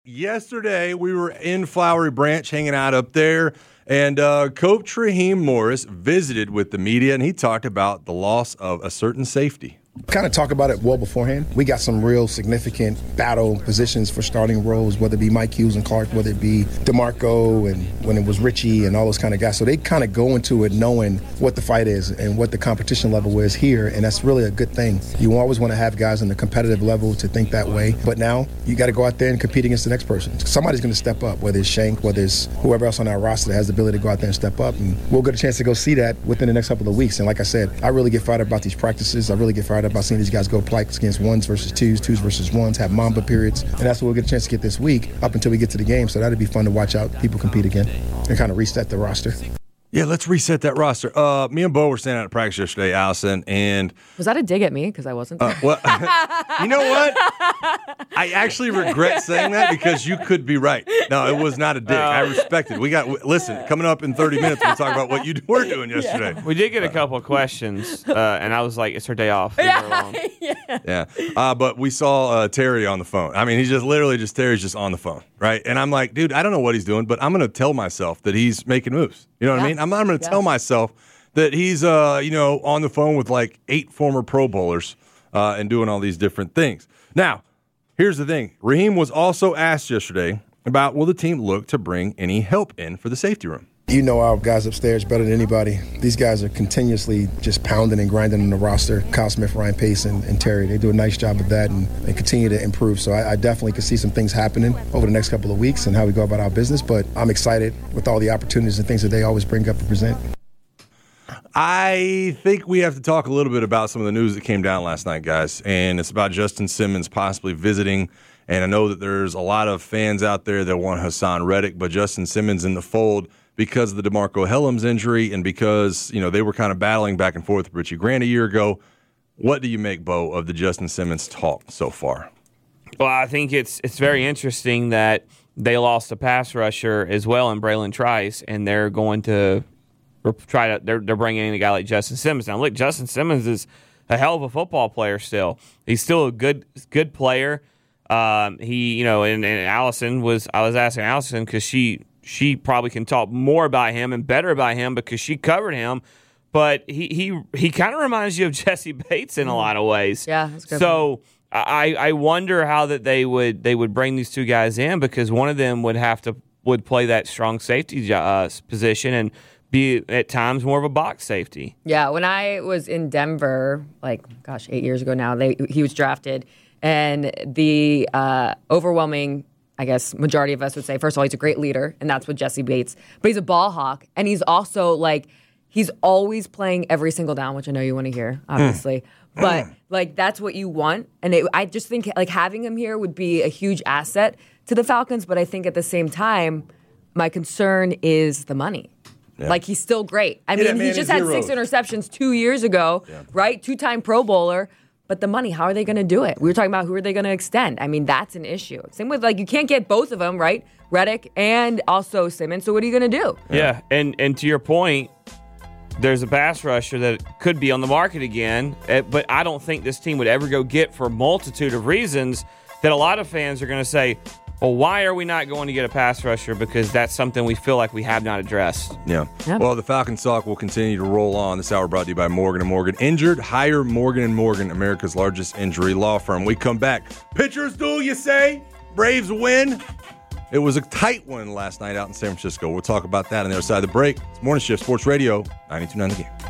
Yesterday, we were in Flowery Branch hanging out up there, and Coach Raheem Morris visited with the media, and he talked about the loss of a certain safety. Kind of talk about it well beforehand. We got some real significant battle positions for starting roles, whether it be Mike Hughes and Clark, whether it be DeMarco and when it was Richie and all those kind of guys. So they kind of go into it knowing what the fight is and what the competition level is here, and that's really a good thing. You always want to have guys on the competitive level to think that way, but now you got to go out there and compete against the next person. Somebody's going to step up, whether it's Shank, whether it's whoever else on our roster that has the ability to go out there and step up, and we'll get a chance to go see that within the next couple of weeks. And like I said, I really get fired up about these practices. I really get fired up about seeing these guys go practice against ones versus twos versus ones, have Mamba periods, and that's what we'll get a chance to get this week up until we get to the game. So that'd be fun to watch out people compete again and kind of reset the roster. Yeah, let's reset that roster. Me and Bo were standing out at practice yesterday, Allison, and... Was that a dig at me? Because I wasn't there. Well, you know what? I actually regret saying that because you could be right. No, it was not a dig. I respect it. Listen, coming up in 30 minutes, we'll talk about what you were doing yesterday. We did get a couple of questions, and I was like, it's her day off. Yeah. But we saw Terry on the phone. I mean, Terry's just on the phone, right? And I'm like, dude, I don't know what he's doing, but I'm going to tell myself that he's making moves. You know what I mean? I'm going to tell myself that he's, on the phone with like 8 former Pro Bowlers and doing all these different things. Now, here's the thing. Raheem was also asked yesterday about will the team look to bring any help in for the safety room. You know our guys upstairs better than anybody. These guys are continuously just pounding and grinding on the roster. Kyle Smith, Ryan Pace, and Terry, they do a nice job of that and continue to improve. So I definitely could see some things happening over the next couple of weeks and how we go about our business. But I'm excited with all the opportunities and things that they always bring up and present. I think we have to talk a little bit about some of the news that came down last night, guys. And it's about Justin Simmons possibly visiting. And I know that there's a lot of fans out there that want Hassan Reddick, but Justin Simmons in the fold because of the DeMarco Hellams injury and because, they were kind of battling back and forth with Richie Grant a year ago. What do you make, Bo, of the Justin Simmons talk so far? Well, I think it's very interesting that they lost a pass rusher as well in Braylon Trice, and they're going to they're bringing in a guy like Justin Simmons. Now, look, Justin Simmons is a hell of a football player still. He's still a good player. And Allison I was asking Allison because she probably can talk more about him and better about him because she covered him. But he kind of reminds you of Jesse Bates in a lot of ways. Yeah, that's good. So I wonder how that they would bring these two guys in because one of them would play that strong safety position and be at times more of a box safety. Yeah, when I was in Denver, 8 years ago now, he was drafted, and the overwhelming, I guess, majority of us would say, first of all, he's a great leader, and that's what Jesse Bates. But he's a ball hawk, and he's also, he's always playing every single down, which I know you want to hear, obviously. But, that's what you want. And I just think, having him here would be a huge asset to the Falcons. But I think at the same time, my concern is the money. Yeah. He's still great. I mean, he just had 6 interceptions 2 years ago, right? 2-time Pro Bowler. But the money, how are they going to do it? We were talking about who are they going to extend. I mean, that's an issue. Same with, you can't get both of them, right? Reddick and also Simmons. So what are you going to do? Yeah, and to your point, there's a pass rusher that could be on the market again, but I don't think this team would ever go get for a multitude of reasons that a lot of fans are going to say, well, why are we not going to get a pass rusher? Because that's something we feel like we have not addressed. Yeah. Yep. Well, the Falcons talk will continue to roll on. This hour brought to you by Morgan & Morgan. Injured? Hire Morgan & Morgan, America's largest injury law firm. We come back. Pitchers duel, you say? Braves win? It was a tight one last night out in San Francisco. We'll talk about that on the other side of the break. It's Morning Shift Sports Radio, 92.9 The Game.